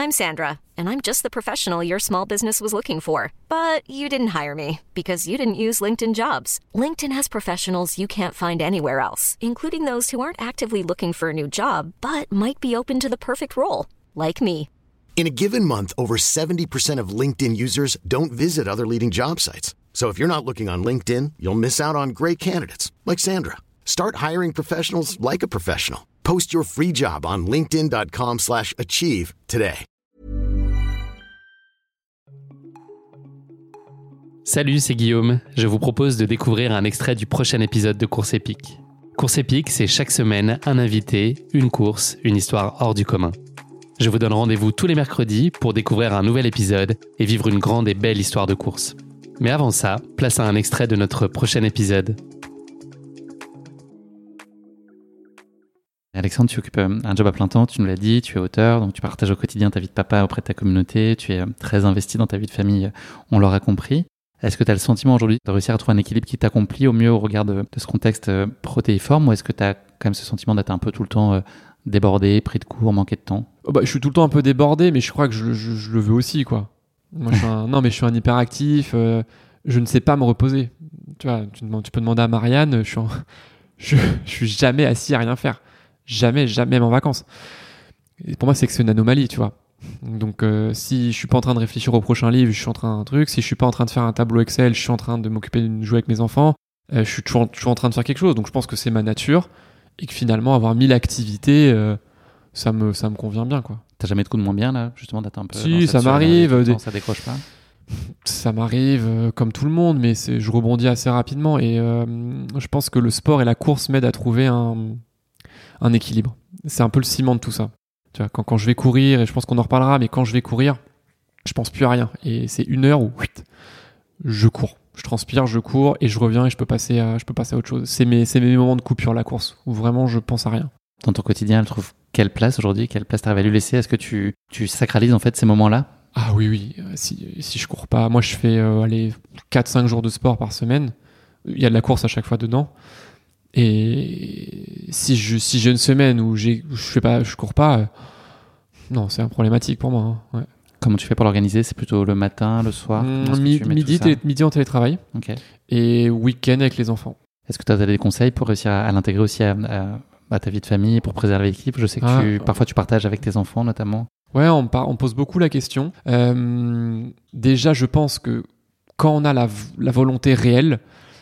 I'm Sandra, and I'm just the professional your small business was looking for. But you didn't hire me because you didn't use LinkedIn Jobs. LinkedIn has professionals you can't find anywhere else, including those who aren't actively looking for a new job, but might be open to the perfect role, like me. In a given month, over 70% of LinkedIn users don't visit other leading job sites. So if you're not looking on LinkedIn, you'll miss out on great candidates like Sandra. Start hiring professionals like a professional. Post your free job on linkedin.com/achieve today. Salut, c'est Guillaume. Je vous propose de découvrir un extrait du prochain épisode de Course épique. Course épique, c'est chaque semaine un invité, une course, une histoire hors du commun. Je vous donne rendez-vous tous les mercredis pour découvrir un nouvel épisode et vivre une grande et belle histoire de course. Mais avant ça, place à un extrait de notre prochain épisode. Alexandre, tu occupes un job à plein temps, tu nous l'as dit, tu es auteur, donc tu partages au quotidien ta vie de papa auprès de ta communauté, tu es très investi dans ta vie de famille, on l'aura compris. Est-ce que tu as le sentiment aujourd'hui de réussir à trouver un équilibre qui t'accomplit au mieux au regard de ce contexte protéiforme, ou est-ce que tu as quand même ce sentiment d'être un peu tout le temps débordé, pris de court, manqué de temps? Je suis tout le temps un peu débordé, mais je crois que je le veux aussi, quoi. Moi, je suis un hyperactif, je ne sais pas me reposer. Tu vois, tu peux demander à Marianne, je suis jamais assis à rien faire. Jamais, même en vacances. Et pour moi, c'est que c'est une anomalie, tu vois. Donc, si je suis pas en train de réfléchir au prochain livre, je suis en train d'un truc. Si je suis pas en train de faire un tableau Excel, je suis en train de m'occuper de jouer avec mes enfants. Je suis toujours en train de faire quelque chose. Donc, je pense que c'est ma nature et que finalement, avoir 1000 activités, ça me convient bien, quoi. T'as jamais de coup de moins bien, là, justement, d'être un peu... Si, ça m'arrive. Ça décroche pas? Ça m'arrive comme tout le monde, mais je rebondis assez rapidement. Et je pense que le sport et la course m'aident à trouver un équilibre. C'est un peu le ciment de tout ça. Tu vois, quand je vais courir, et je pense qu'on en reparlera, mais quand je vais courir, je pense plus à rien. Et c'est une heure où je cours. Je transpire, je cours, et je reviens et je peux passer à autre chose. C'est mes moments de coupure, la course, où vraiment je pense à rien. Dans ton quotidien, elle trouve quelle place aujourd'hui? Quelle place t'arrives à lui laisser? Est-ce que tu sacralises en fait ces moments-là? Ah oui. Si je cours pas, moi je fais 4-5 jours de sport par semaine. Il y a de la course à chaque fois dedans. Et si j'ai une semaine où je cours pas, non, c'est problématique pour moi. Hein. Ouais. Comment tu fais pour l'organiser? C'est plutôt le matin, le soir? Midi en télétravail. Okay. Et week-end avec les enfants. Est-ce que tu as des conseils pour réussir à l'intégrer aussi à ta vie de famille, pour préserver l'équipe? Je sais que parfois tu partages avec tes enfants notamment. Ouais, on pose beaucoup la question. Déjà, je pense que quand on a la volonté réelle,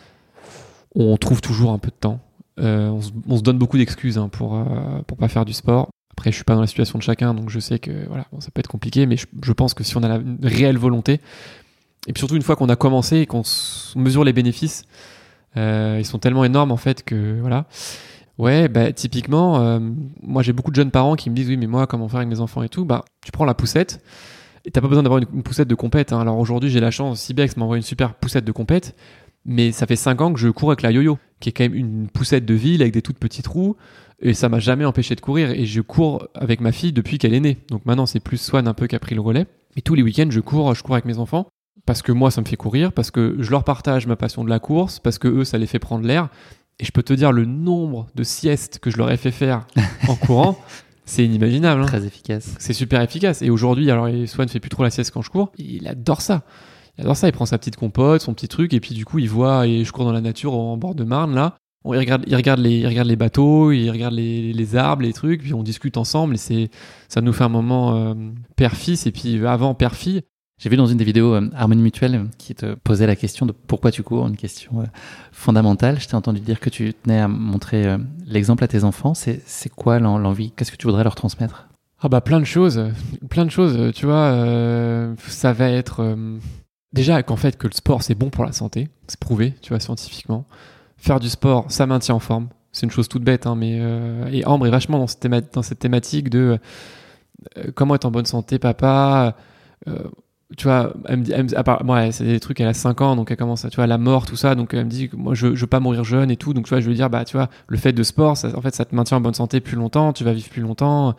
on trouve toujours un peu de temps. On se donne beaucoup d'excuses pour pas faire du sport. Après, je suis pas dans la situation de chacun, donc je sais que ça peut être compliqué, mais je pense que si on a une réelle volonté, et puis surtout une fois qu'on a commencé et qu'on mesure les bénéfices, ils sont tellement énormes en fait que voilà. Ouais, typiquement, moi j'ai beaucoup de jeunes parents qui me disent oui, mais moi comment faire avec mes enfants et tout. Tu prends la poussette et t'as pas besoin d'avoir une poussette de compète. Hein. Alors aujourd'hui, j'ai la chance, Cybex m'a envoyé une super poussette de compète. Mais ça fait 5 ans que je cours avec la yo-yo, qui est quand même une poussette de ville avec des toutes petites roues, et ça m'a jamais empêché de courir. Et je cours avec ma fille depuis qu'elle est née. Donc maintenant, c'est plus Swan un peu qui a pris le relais. Et tous les week-ends, je cours avec mes enfants, parce que moi, ça me fait courir, parce que je leur partage ma passion de la course, parce que eux, ça les fait prendre l'air. Et je peux te dire le nombre de siestes que je leur ai fait faire en courant, c'est inimaginable. Hein. Très efficace. C'est super efficace. Et aujourd'hui, alors Swan ne fait plus trop la sieste quand je cours, il adore ça. Il prend sa petite compote, son petit truc, et puis du coup, il voit, et je cours dans la nature en bord de Marne, là. Il regarde les bateaux, il regarde les arbres, les trucs, puis on discute ensemble, et ça nous fait un moment père-fils, et puis avant père-fille. J'ai vu dans une des vidéos Harmonie Mutuelle qui te posait la question de pourquoi tu cours, une question fondamentale. Je t'ai entendu dire que tu tenais à montrer l'exemple à tes enfants. C'est quoi l'envie? Qu'est-ce que tu voudrais leur transmettre? Plein de choses, tu vois, ça va être... Déjà qu'en fait que le sport c'est bon pour la santé, c'est prouvé, tu vois, scientifiquement. Faire du sport, ça maintient en forme. C'est une chose toute bête, hein, mais et Ambre est vachement dans cette thématique de comment être en bonne santé, papa. Tu vois, elle me dit, c'est des trucs, elle a 5 ans, donc elle commence à, tu vois, la mort, tout ça, donc elle me dit que moi je veux pas mourir jeune et tout, donc tu vois, je veux dire, tu vois, le fait de sport, ça, en fait, ça te maintient en bonne santé plus longtemps, tu vas vivre plus longtemps.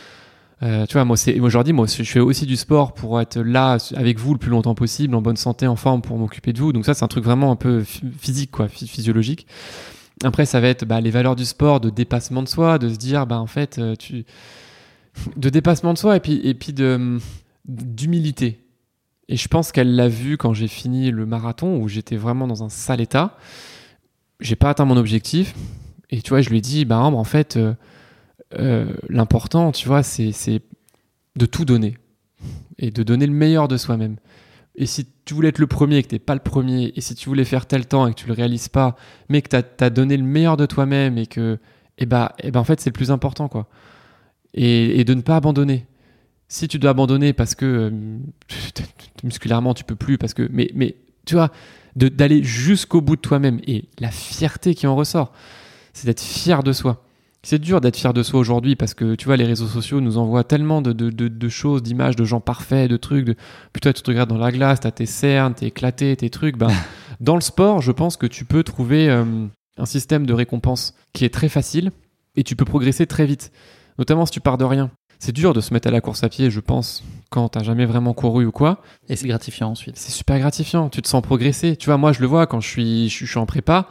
Tu vois, moi je leur dis, moi je fais aussi du sport pour être là avec vous le plus longtemps possible, en bonne santé, en forme, pour m'occuper de vous. Donc ça, c'est un truc vraiment un peu physique, quoi, physiologique. Après, ça va être les valeurs du sport, de dépassement de soi, de se dire, en fait, De dépassement de soi et puis d'humilité. Et je pense qu'elle l'a vu quand j'ai fini le marathon où j'étais vraiment dans un sale état. J'ai pas atteint mon objectif. Et tu vois, je lui ai dit, bah Ambre, en fait, l'important, tu vois, c'est de tout donner. Et de donner le meilleur de soi-même. Et si tu voulais être le premier et que t'es pas le premier, et si tu voulais faire tel temps et que tu le réalises pas, mais que t'as donné le meilleur de toi-même et que, en fait, c'est le plus important, quoi. Et de ne pas abandonner. Si tu dois abandonner parce que musculairement tu peux plus, mais tu vois, d'aller jusqu'au bout de toi-même et la fierté qui en ressort, c'est d'être fier de soi. C'est dur d'être fier de soi aujourd'hui parce que tu vois, les réseaux sociaux nous envoient tellement de choses, d'images, de gens parfaits, de trucs. Puis toi, tu te regardes dans la glace, t'as tes cernes, t'es éclaté, tes trucs. Dans le sport, je pense que tu peux trouver un système de récompense qui est très facile et tu peux progresser très vite, notamment si tu pars de rien. C'est dur de se mettre à la course à pied, je pense, quand t'as jamais vraiment couru ou quoi. Et c'est gratifiant ensuite. C'est super gratifiant, tu te sens progresser. Tu vois, moi je le vois quand je suis en prépa.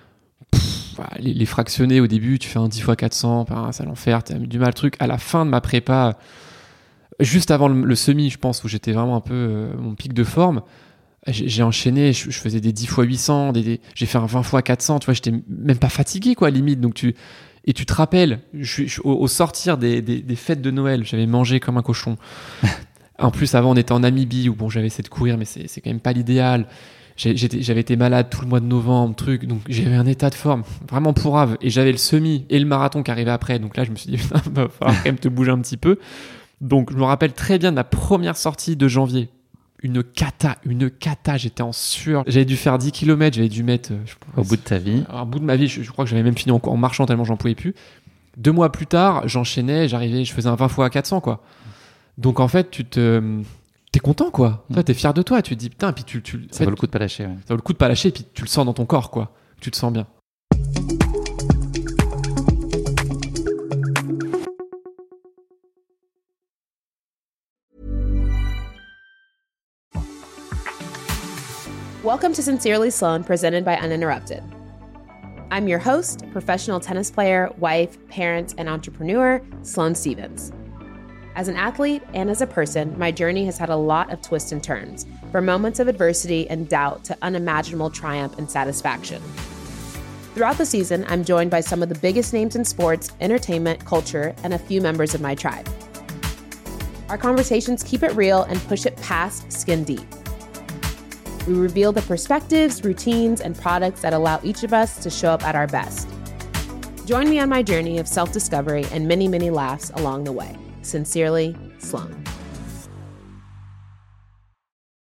Les fractionnés au début, tu fais un 10 x 400, c'est l'enfer, t'as du mal truc. À la fin de ma prépa, juste avant le semi, je pense, où j'étais vraiment un peu mon pic de forme, j'ai enchaîné, je faisais des 10 x 800, j'ai fait un 20 x 400, tu vois, j'étais même pas fatigué, quoi, limite. Donc tu te rappelles, au sortir des fêtes de Noël, j'avais mangé comme un cochon. En plus, avant, on était en Namibie, où bon, j'avais essayé de courir, mais c'est quand même pas l'idéal. J'avais été malade tout le mois de novembre, donc j'avais un état de forme vraiment pourrave. Et j'avais le semi et le marathon qui arrivait après. Donc là, je me suis dit, putain, va falloir quand même te bouger un petit peu. Donc, je me rappelle très bien de la première sortie de janvier. Une cata, j'étais en sueur. J'avais dû faire 10 km, j'avais dû mettre... Au bout de ta vie. Au bout de ma vie, je crois que j'avais même fini en marchant tellement j'en pouvais plus. 2 mois plus tard, j'enchaînais, je faisais un 20 x 400, quoi. Donc en fait, t'es content, quoi. Toi, t'es fier de toi, tu te dis, putain, puis ça vaut le coup de pas lâcher. Ouais. Ça vaut le coup de pas lâcher, et puis tu le sens dans ton corps, quoi. Tu te sens bien. Welcome to Sincerely Sloan, presented by Uninterrupted. I'm your host, professional tennis player, wife, parent, and entrepreneur, Sloane Stevens. As an athlete and as a person, my journey has had a lot of twists and turns, from moments of adversity and doubt to unimaginable triumph and satisfaction. Throughout the season, I'm joined by some of the biggest names in sports, entertainment, culture, and a few members of my tribe. Our conversations keep it real and push it past skin deep. We reveal the perspectives, routines, and products that allow each of us to show up at our best. Join me on my journey of self-discovery and many, many laughs along the way. Sincerely, Sloane.